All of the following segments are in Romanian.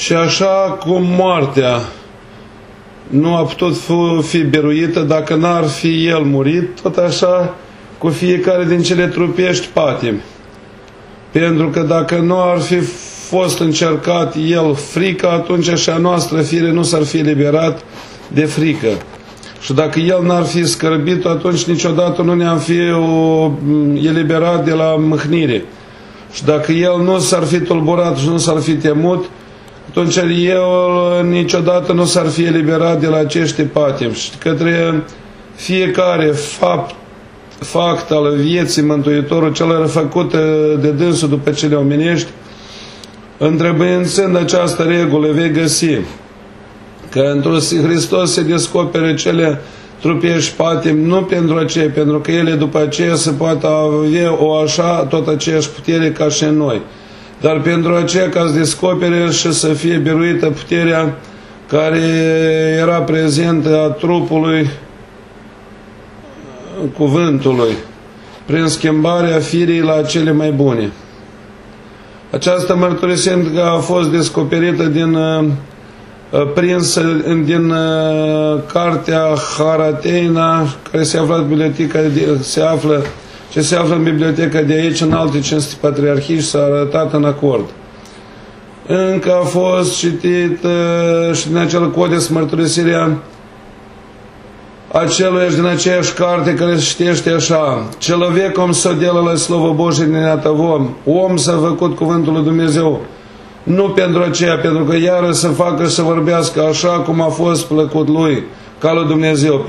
Și așa cum moartea nu a putut fi biruită dacă n-ar fi el murit, tot așa cu fiecare din cele trupești patimi. Pentru că dacă nu ar fi fost încercat el frică, atunci și a noastră fire nu s-ar fi eliberat de frică. Și dacă el n-ar fi scârbit, atunci niciodată nu ne-am fi eliberat de la mâhnire. Și dacă el nu s-ar fi tulburat și nu s-ar fi temut, atunci el niciodată nu s-ar fi eliberat de la acești patimi. Și către fiecare fapt al vieții Mântuitorul cel făcut de dânsul după cele omenești, întrebuințând această regulă, vei găsi că într-un Hristos se descopere cele trupești patimi, nu pentru aceea, pentru că ele după aceea se poate avea tot aceeași putere ca și noi, dar pentru aceea ca să descopere și să fie biruită puterea care era prezentă a trupului cuvântului, prin schimbarea firii la cele mai bune. Această mărturisind că a fost descoperită prinsă din cartea Harateina, care se află în biblioteca se află în biblioteca de aici, în alte 500 patriarhii, și s-a arătat în acord. Încă a fost citit și din acel codex mărturisirea aceluiași din aceeași carte care se citește așa: Человеком соделалось Слово Божие неотово, om s-a făcut cuvântul lui Dumnezeu, nu pentru aceea, pentru că iară să facă să vorbească așa cum a fost plăcut lui, ca lui Dumnezeu,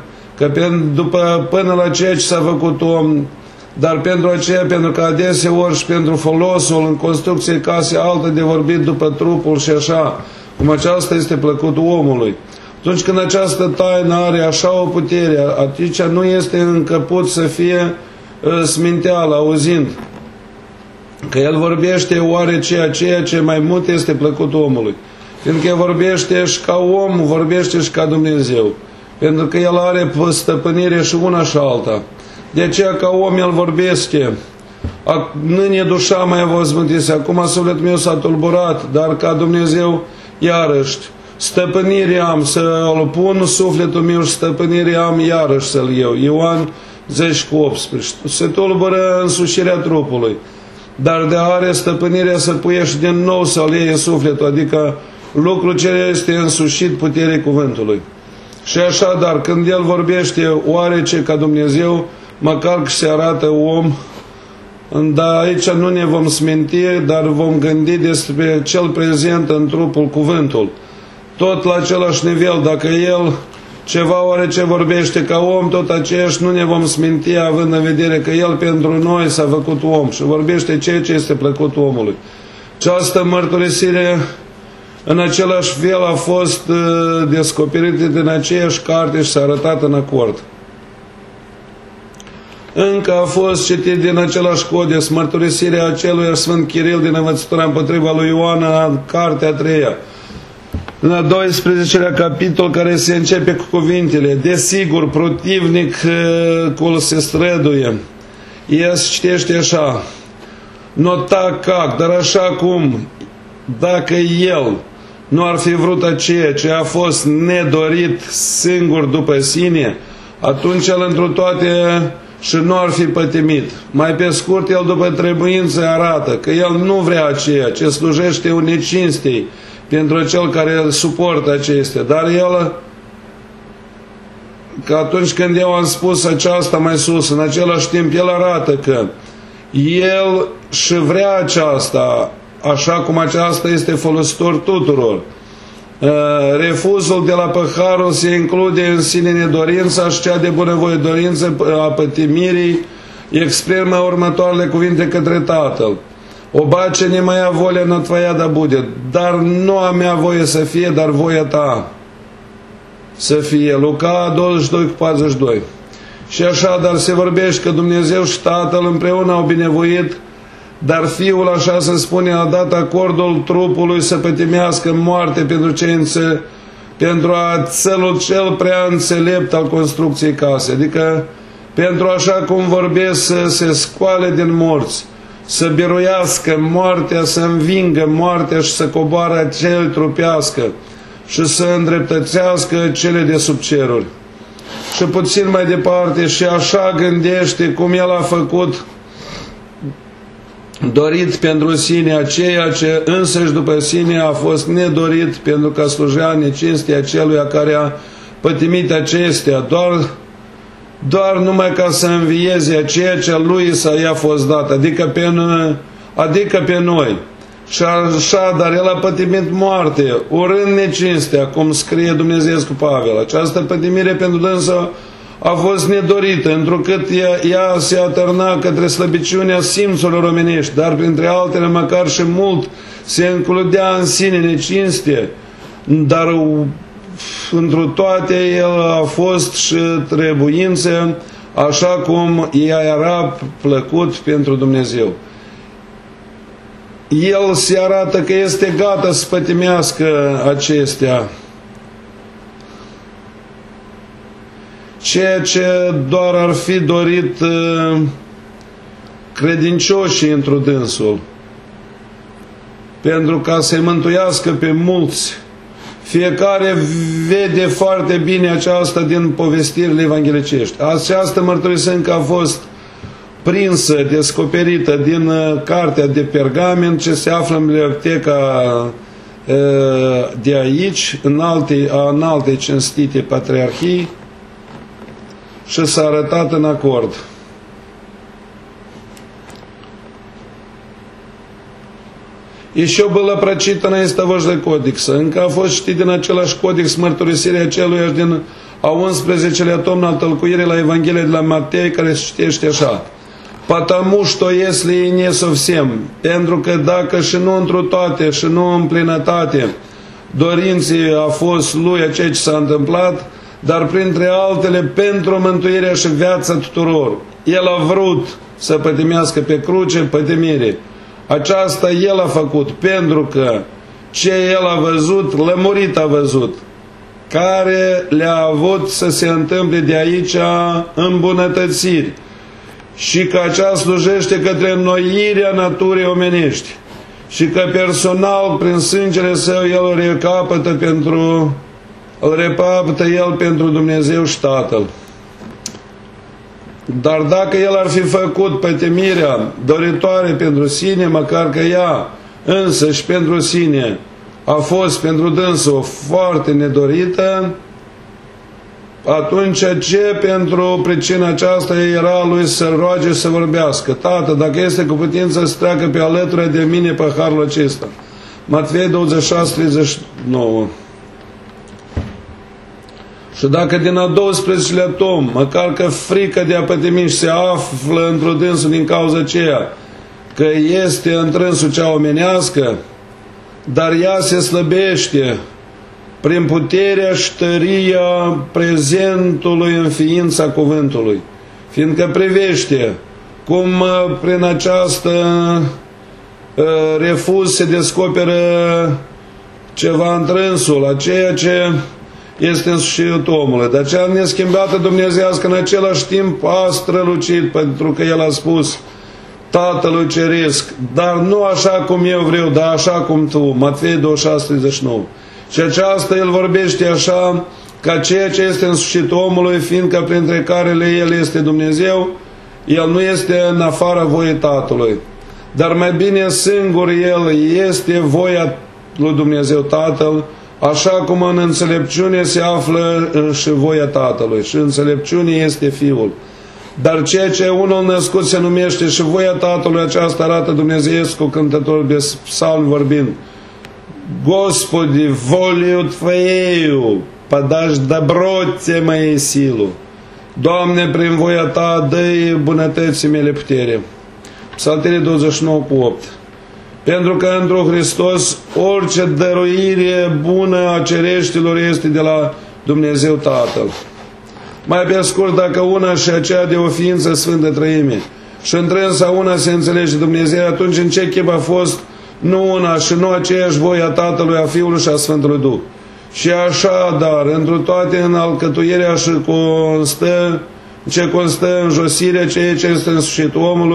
până la ceea ce s-a făcut om, dar pentru aceea, pentru că adeseori și pentru folosul în construcție case altă de vorbit după trupul și așa, cum aceasta este plăcut omului. Atunci când această taină are așa o putere, atunci nu este încăput să fie sminteală, auzind că el vorbește oare ceea ce mai mult este plăcut omului. Fiindcă el vorbește și ca om, vorbește și ca Dumnezeu. Pentru că el are stăpânire și una și alta. De aceea ca om el vorbește: Nânie dușa mai văzmântise, acum sufletul meu s-a tulburat, dar ca Dumnezeu iarăși stăpânire am să-l pun sufletul meu și stăpânire am iarăși să-l iau. Ioan 10:18. Se tulbură însușirea trupului, dar de are stăpânirea să puiești din nou să-l iei sufletul, adică lucrul ce este însușit puterii cuvântului. Și așadar, când el vorbește oarece ca Dumnezeu, măcar că se arată om, dar aici nu ne vom sminti, dar vom gândi despre cel prezent în trupul cuvântul. Tot la același nivel, dacă el ceva oarece vorbește ca om, tot aceeași nu ne vom sminti, având în vedere că el pentru noi s-a făcut om și vorbește ceea ce este plăcut omului. Această mărturisire în același fel a fost descoperită din aceeași carte și s-a arătat în acord. Încă a fost citit din același codex mărturisirea acelui Sfânt Chiril din învățătura împotriva lui Ioan, în cartea 3-a, în al 12-lea capitol, care se începe cu cuvintele: Desigur, protivnicul se străduie. El se citește așa: Nota cac, dar așa cum, dacă el nu ar fi vrut aceea ce a fost nedorit singur după sine, atunci el întru toate și nu ar fi pătimit. Mai pe scurt, el după trebuință arată că el nu vrea aceea ce slujește unei cinstei pentru cel care suportă acestea. Dar el, că atunci când eu am spus aceasta mai sus, în același timp el arată că el și vrea aceasta, așa cum aceasta este folositor tuturor. Refuzul de la păharul se include în sine nedorința și cea de bunăvoie dorință a pătimirii, exprimă următoarele cuvinte către Tatăl: Obace ne mai volia na tvoia da bude, dar nu a mea voie să fie, dar voia ta să fie. Luca 22:42. Și așadar se vorbește că Dumnezeu și Tatăl împreună au binevoit, dar Fiul, așa se spune, a dat acordul trupului să pătimească moarte pentru țelul cel prea înțelept al construcției case, adică pentru așa cum vorbesc să se scoale din morți să biruiască moartea, să învingă moartea și să coboare cel trupească și să îndreptățească cele de sub ceruri. Și puțin mai departe, și așa gândește cum el a făcut dorit pentru sine aceea ce însăși după sine a fost nedorit, pentru că slujea necinstea celuia care a pătimit acestea, doar numai ca să învieze aceea ce lui i-a fost dat, adică pe noi. Și așa, dar el a pătimit moarte, urând necinstea, cum scrie Dumnezeu cu Pavel. Această pătimire pentru dânsa a fost nedorită, întrucât ea se atârna către slăbiciunea simțurilor omenești, dar printre altele măcar și mult se încludea în sine necinstie, dar întru toate el a fost și trebuință, așa cum ea era plăcut pentru Dumnezeu. El se arată că este gata să pătimească acestea, ceea ce doar ar fi dorit credincioșii întru dânsul, pentru ca să-i mântuiască pe mulți. Fiecare vede foarte bine aceasta din povestirile evanghelicești. Această mărturisire că a fost prinsă, descoperită din cartea de pergamen ce se află în biblioteca de aici, în alte cinstite patriarhii, și s-a arătat în acord. Еще было прочитано из того же кодекса. Încă a fost citit din același codex mărturisirea aceluiași din a 11-lea tomn al tălcuirii la Evanghelia de la Matei, care se citește așa: Потому что если и не совсем, pentru că dacă și nu întru toate și nu în plinătate dorinții a fost lui a ceea ce s-a întâmplat, dar printre altele pentru mântuirea și viața tuturor. El a vrut să pătimească pe cruce pătimire. Aceasta el a făcut pentru că ce el a văzut, lămurit a văzut, care le-a avut să se întâmple de aici îmbunătățiri și că aceasta slujește către înnoirea naturii omenești și că personal prin sângele său el îl repapătă el pentru Dumnezeu și Tatăl. Dar dacă el ar fi făcut pătimirea doritoare pentru sine, măcar că ea însă și pentru sine a fost pentru dânsul foarte nedorită, atunci ce pentru pricina aceasta era lui să roage să vorbească? Tată, dacă este cu putință să treacă pe alături de mine păharul acesta. Matei 26:39. Și dacă din a 12-lea tom, măcar că frică de a pătimi se află într-o dânsul din cauza aceea, că este întrânsul cea omenească, dar ea se slăbește prin puterea și tăria prezentului în ființa cuvântului, fiindcă privește cum prin această refuz se descoperă ceva întrânsul, aceea ce este însușit omului. De aceea neschimbată dumnezeiască în același timp a strălucit, pentru că el a spus Tatălui Ceresc, dar nu așa cum eu vreau, dar așa cum tu. Matei 26:39. Și aceasta el vorbește așa ca ceea ce este însușit omului, fiindcă printre carele el este Dumnezeu, el nu este în afara voii Tatălui. Dar mai bine singur el este voia lui Dumnezeu Tatăl, așa cum în înțelepciune se află și voia Tatălui și înțelepciune este Fiul. Dar ceea ce unul născut se numește și voia Tatălui, aceasta arată Dumnezeiesc cu cântătorul de psalm vorbind: Господи, волею Твоею подашь доброте моей силу. Doamne, prin voia Ta dă-i bunătății mele putere. Psalterii 29:8. Pentru că într-o Hristos orice dăruire bună a cereștilor este de la Dumnezeu Tatăl. Mai pe scurt, dacă una și aceea de o ființă Sfântă Trăime și întrânsa una se înțelege Dumnezeu, atunci în ce chip a fost nu una și nu aceeași voia Tatălui, a Fiului și a Sfântului Duh. Și așa, dar, întru toate în alcătuirea și ce constă în josirea ceea ce este însușit omului,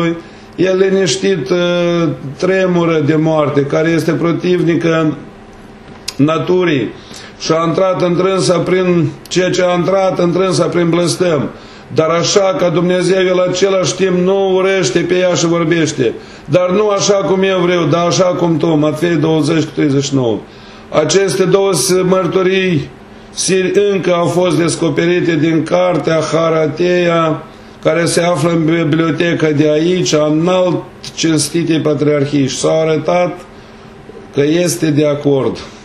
el liniștit tremură de moarte, care este protivnică naturii și a intrat întrânsa prin ceea ce a intrat întrânsa prin blăstăm. Dar așa ca Dumnezeu el același timp nu urăște pe ea și vorbește. Dar nu așa cum eu vreau, dar așa cum tu. Matfei 20:39. Aceste două mărturii încă au fost descoperite din cartea Harateia, care se află în biblioteca de aici, a înalt cinstitei patriarhii, și s-au arătat că este de acord.